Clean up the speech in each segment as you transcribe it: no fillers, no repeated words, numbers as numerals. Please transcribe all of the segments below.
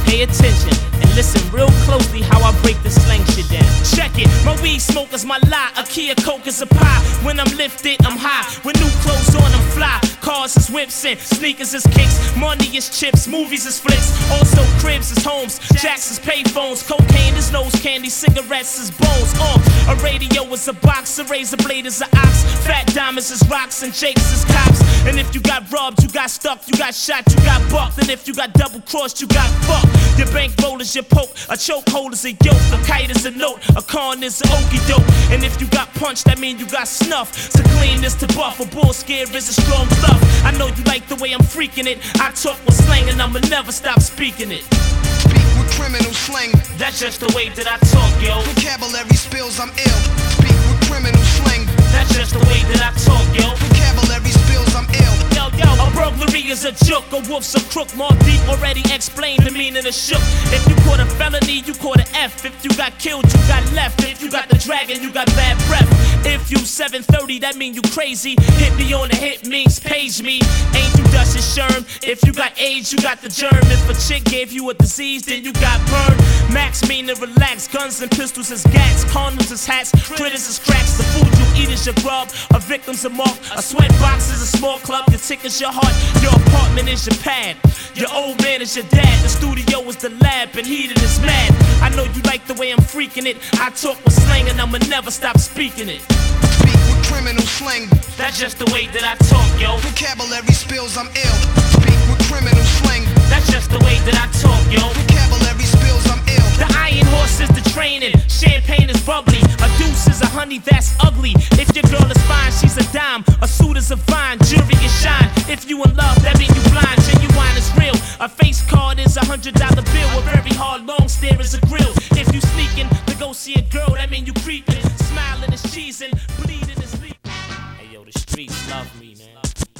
Pay attention and listen real closely how I break this slang shit down. Check it, my weed smoke is my lie. A Kia Coke is a pie. When I'm lifted, I'm high. With new clothes on, I'm fly. Cars is whips and sneakers is kicks. Money is chips, movies is flicks. Also cribs is homes, jacks is payphones. Cocaine is nose candy, cigarettes is bones. A radio is a box, a razor blade is an ox. Fat diamonds is rocks and jakes is cops. And if you got robbed, you got stuck, you got shot, you got bucked. And if you got double crossed, you got fucked. Your bankroll is your poke, a chokehold is a yoke, a kite is a note, a con is an okie doke. And if you got punched, that mean you got snuff. To clean this to buff, a bull scare is a strong bluff. I know you like the way I'm freaking it. I talk with slang and I'ma never stop speaking it. Speak with criminal slang. That's just the way that I talk, yo. Vocabulary spills, I'm ill. Speak with criminal slang. That's just the way that I talk, yo. Vocabulary spills, I'm ill. Yo, a burglary is a joke, a wolf's a crook. More deep already explained the meaning of shook. If you caught a felony, you caught an F. If you got killed, you got left. If you got the dragon, you got bad breath. If you 730, that mean you crazy. Hit me on the hit means page me. Ain't you Dutch and Sherm? If you got AIDS, you got the germ. If a chick gave you a disease, then you got burned. Max mean to relax. Guns and pistols is gats. Condoms is hats. Critters is cracks. The food you eat is your grub. A victim's a mark. A sweat box is a small club. Your ticket's your heart. Your apartment is your pad. Your old man is your dad. The studio is the lab. And heated is mad. I know you like the way I'm freaking it. I talk with slang and I'ma never stop speaking it. Speak with criminal slang. That's just the way that I talk, yo. Vocabulary spills, I'm ill. Speak with criminal slang. That's just the way that I talk, yo. Vocabulary spills, I'm ill. The iron horse is the training. Champagne is bubbly. A deuce is a honey that's ugly. If your girl is fine, she's a dime. A suit is a vine. Jury is shine. If you in love, that mean you blind. Genuine is real. A face card is $100 bill. A very hard long stare is a grill. If you sneaking to go see a girl, that mean you creeping. Smiling is cheesing. Bleeding is leaving. Hey yo, the streets love me, man.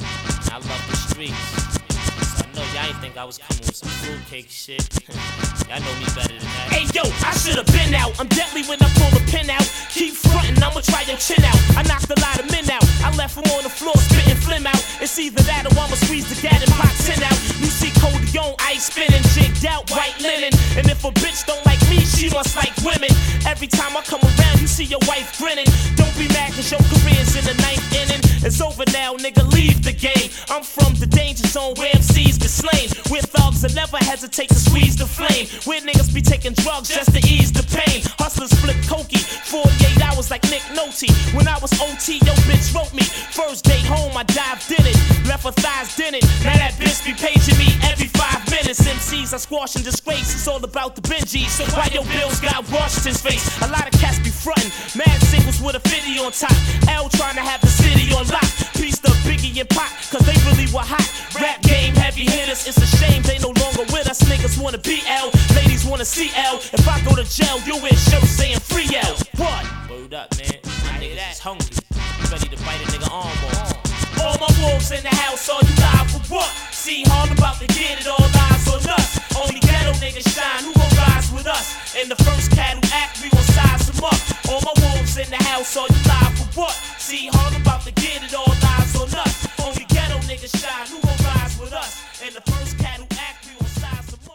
I love the streets. So I know y'all ain't think I was coming with some fruitcake shit. Y'all know me better than that. Hey yo, I should've been out. I'm deadly when I pull the pin out. Keep frontin', I'ma try your chin out. I knocked a lot of men out. I left them on the floor spitting phlegm out. It's either that or I'ma squeeze the gat and pop 10 out. You see Cody on ice spinning, jigged out, white linen. And if a bitch don't like me, she must like women. Every time I come around, you see your wife grinning. Don't be mad cause your career's in the ninth inning. It's over now, nigga, leave the game. I'm from the danger zone where MCs get slain. Where thugs will never hesitate to squeeze the flame. Where niggas be taking drugs just to ease the pain. Hustlers flip cokey, 48 hours like Nick Nolte. When I was OT, yo bitch wrote me. First day home, I dived in it. Left her thighs in it. Now that bitch be paging me every 5 minutes. MCs I squash and disgrace. It's all about the Benji. So why your bills got Washington's face? A lot of cats be frontin'. Mad singles with a 50 on top. L trying to have the city on lock. Piece the Biggie and Pac, cause they really were hot. Rap game heavy hitters. It's a shame they no longer with us. Niggas wanna be L, ladies wanna see L. If I go to jail, you wear shirts saying free L. What? Word up, man. My niggas is hungry. Ready to bite a nigga arm off. All my wolves in the house, all you live for what? See, hard about to get it, all eyes on us. Only ghetto niggas shine, who gon' rise with us? And the first cat who